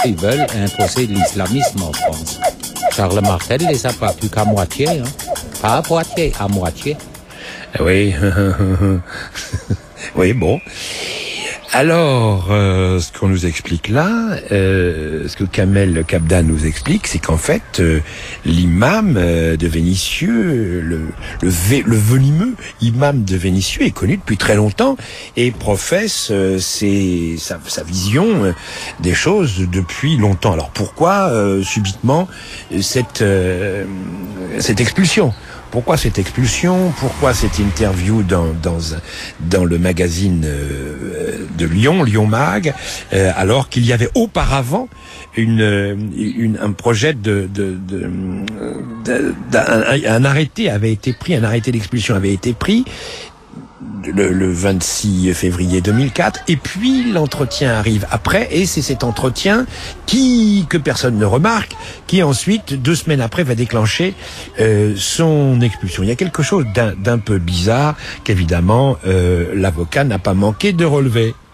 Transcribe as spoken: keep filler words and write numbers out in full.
ils veulent imposer l'islamisme en France. Charles Martel les a pas plus qu'à moitié, hein. Pas à moitié, à moitié. Oui, oui, bon. Alors, euh, ce qu'on nous explique là, euh, ce que Kamel Kabda nous explique, c'est qu'en fait, euh, l'imam euh, de Vénissieux, le, le, vé, le venimeux imam de Vénissieux est connu depuis très longtemps et professe euh, ses, sa, sa vision euh, des choses depuis longtemps. Alors pourquoi euh, subitement cette, euh, cette expulsion ? Pourquoi cette expulsion ? Pourquoi cette interview dans dans dans le magazine euh, de Lyon, Lyon Mag, euh, alors qu'il y avait auparavant une, une un projet de de, de, de, de un, un arrêté avait été pris, un arrêté d'expulsion avait été pris. Le, le vingt-six février deux mille quatre, et puis l'entretien arrive après, et c'est cet entretien qui que personne ne remarque, qui ensuite, deux semaines après, va déclencher euh, son expulsion. Il y a quelque chose d'un, d'un peu bizarre qu'évidemment euh, l'avocat n'a pas manqué de relever.